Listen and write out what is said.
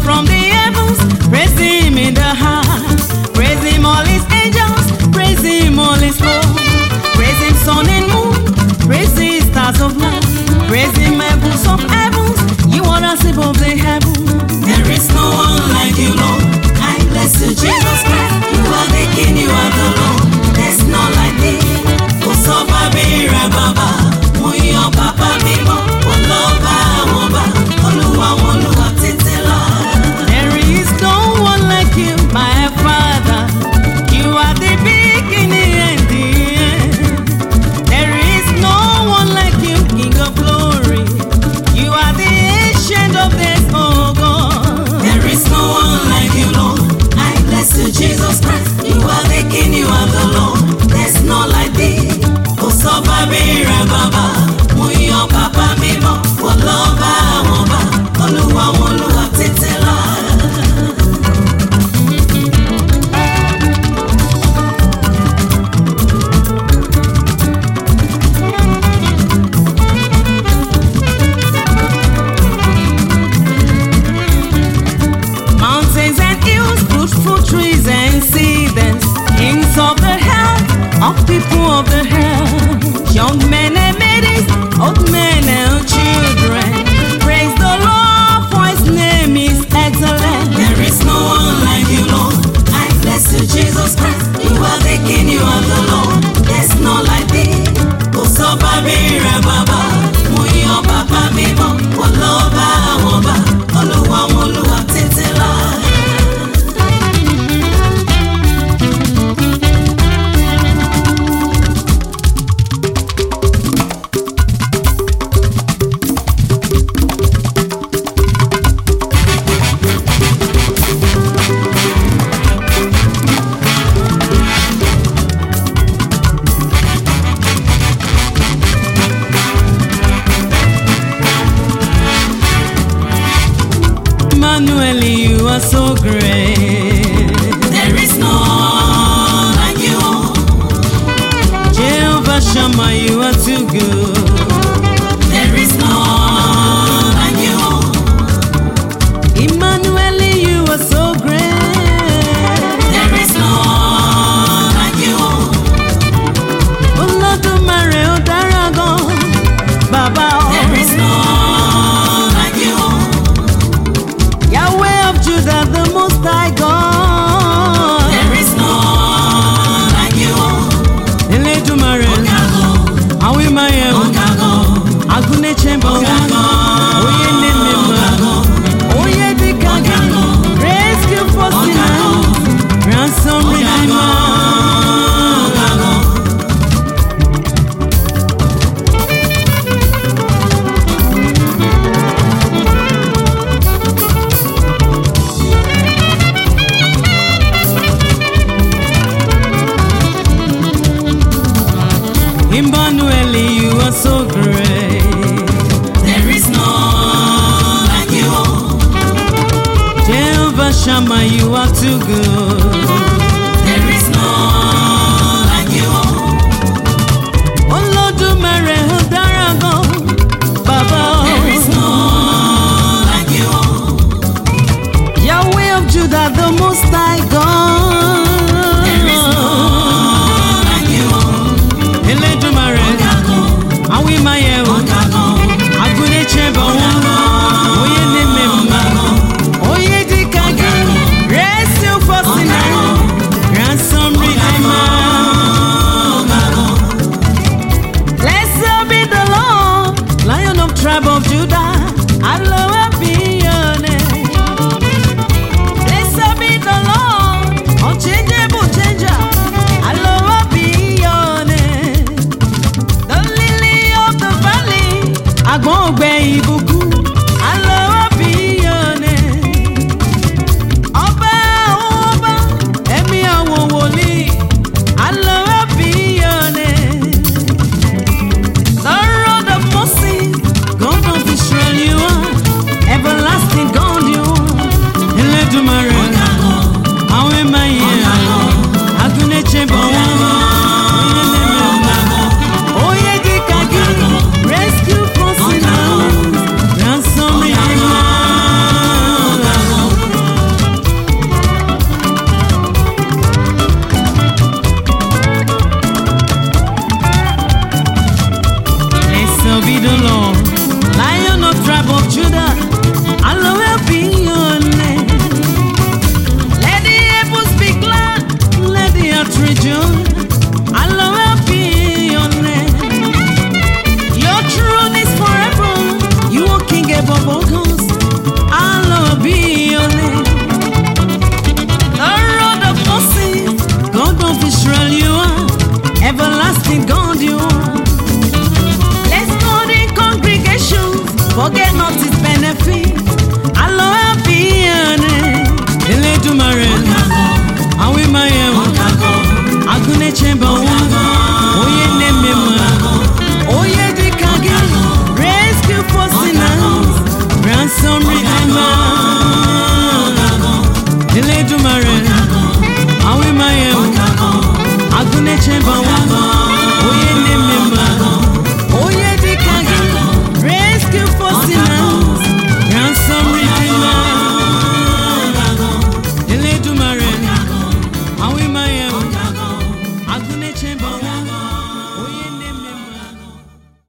from the heavens. Praise him in the heart. Praise him all his angels. Praise him all his hosts. Praise him sun and moon. Praise his stars of light. Praise him heavens of heavens. You waters above the heavens. There is no one like you, Lord. I bless you, Jesus Christ. You are the King, you are the Lord. There's none like thee. O so babira baba, muyo papa bimo, o loba woba, oluwa woluwa titila. There is no one like you, my Father. You are the beginning and the end. There is no one like you, King of glory. You are the ancient of days, oh God. There is no one like you, Lord. I bless you, Jesus Christ. You are the King, you are the Lord. There's no like thee. O so babira baba, muyo papa bimo, o loba woba, oluwa woluwa titila. Mountains and hills, fruitful trees and seasons, kings of the earth, of people of the earth, young men and maidens, old men and children. Praise the Lord, for his name is excellent. There is no one like you, Lord. I bless you, Jesus Christ. You are the King, you are the Lord. There's no like thee. O so babira baba, muyo papa bimo, o loba woba, oluwa woluwa titila. Emmanuel, you are so great. There is none like you. Jehovah Shammah, you are too good. There is none like you. Emmanuel, you are so great. There is none like you. Olódùmarè ó dára gan, Baba. There is none like you. Yahweh of Judah, the Most High God. There is none like you. Elédùmarè, Awi Maya, Agune Chembo, Oye Nemema, Oye Dikaga, Rescue for sinners, Ransom Redeemer. Emmanuel, you are so great. There is none like you. Jehovah Shammah, you are too good. There is none like you. Olódùmarè ó dára gan, Baba. There is none like you. Yahweh of Judah, the Most High God.